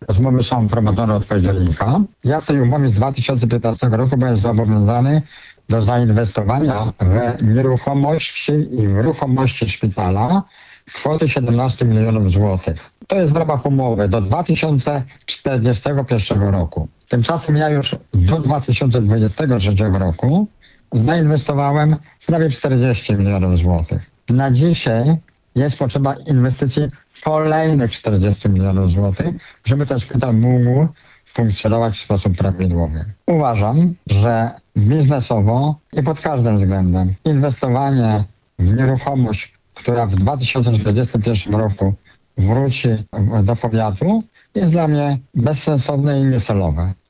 rozmowy są prowadzone od października. Ja w tej umowie z 2015 roku byłem zobowiązany do zainwestowania w nieruchomości i w ruchomości szpitala kwoty 17 milionów złotych. To jest w ramach umowy do 2041 roku. Tymczasem ja już do 2023 roku zainwestowałem prawie 40 milionów złotych. Na dzisiaj jest potrzeba inwestycji kolejnych 40 milionów złotych, żeby ten szpital mógł funkcjonować w sposób prawidłowy. Uważam, że biznesowo i pod każdym względem inwestowanie w nieruchomość, która w 2041 roku wróci do powiatu, jest dla mnie bezsensowne i niecelowe.